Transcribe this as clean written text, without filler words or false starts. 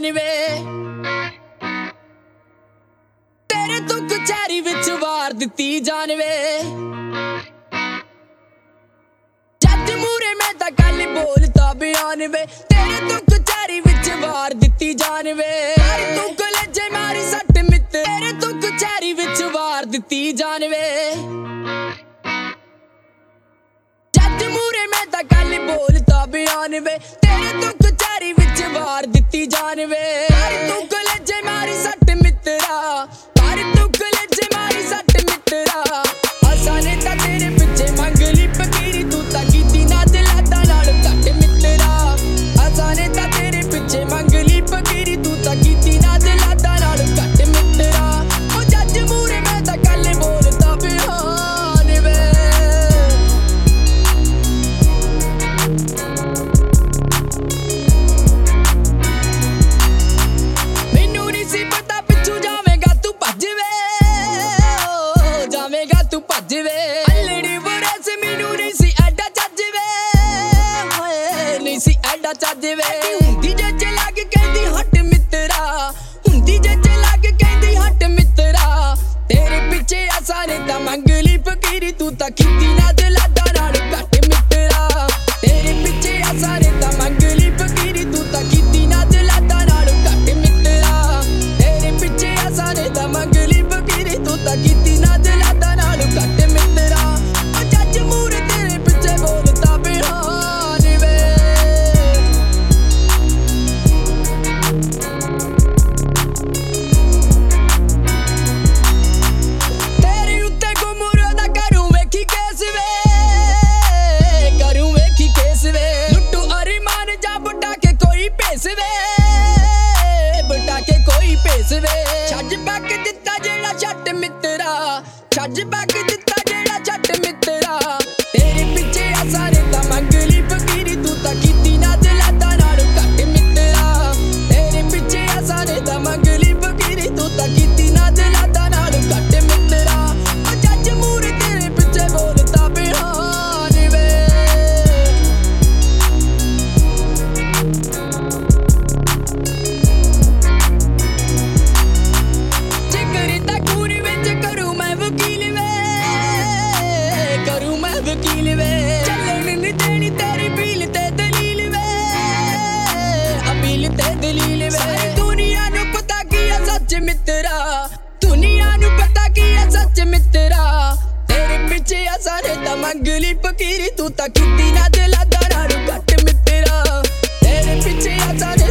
जान वे तेरे तो कचहरी विच वार दित्ती जान वे जज मूरे मैं तां गल बोलता बयान वे तेरे तो कचहरी विच वार दित्ती जान वे तू कलेजे मारी सट मित्र तेरे तो कचहरी विच वार दित्ती जान वे जज मूरे मैं तां गल बोलता बयान वे तेरे तो कचहरी विच वार दित्ती जान वे तू कलेजे मारी सट मित्रा पर तू कलेजे मारी सट मित्रा असां ने तां तेरे पिछे मंगली फकीरी तू तां कीती ना दिलादा नाल घट मित्रा असां ने तां तेरे पिछे मंगली फकीरी तू तां कीती ना दिलादा नाल घट मित्रा ओ जज मूरे मैं तां गल बोलदा बयान वे मैनू नहीं सी पता पिछू जावेगा तू भज वे जावेगा तू भज वे अलड़ी बुरे से मैनू नहीं सी एडा चज वे नहीं सी एडा चज वे हुंदी जे चला के कहंदी हट मित्रा हुंदी जे चला के कहंदी हट मित्रा तेरे पीछे असां ने तां मंगली फकीरी तू तां कीती ना दिलादा नाल घट मित्रा तेरे पीछे असां ने तां मंगली फकीरी तू तां कीती ना दिलादा नाल घट मित्रा तेरे पीछे असां ने तां मंगली फकीरी तू तां कीती ना दिलादा नाल घट मित्रा ओ जज मूरे तेरे पीछे बोलता बयान वे तेरे उत्ते गुमरो दा करूं वेखी केस वे करूं वेखी केस वे लुट्टू अरिमान जा बुटा के कोई भेस वे बुटा के कोई भेस वे छज पक दित्ता जेड़ा छट मित्रा छज पक दित्ता जेड़ा छट मित्रा तेरे पीछे असां ने तां मंगली फकीरी तू तां कीती ना दिलादा नाल घट मित्रा तेरे पीछे असां ने तां मंगली फकीरी तू तां कीती ना दिलादा नाल घट मित्रा ओ जज मूरे तेरे पीछे बोलता बयान वे जिगरी दा खून विच करूं मैं वकील वे करूं मैं वकील वे चलन नहीं देनी तेरी बील ते दलील वे अपील ते दलील वे सारी दुनिया नू पता की है सच मित्रा दुनिया नू पता की है सच मित्रा तेरे पीछे असां ने तां मंगली फकीरी तू तां कीती ना दिलादा नाल घट मित्रा तेरे पीछे असां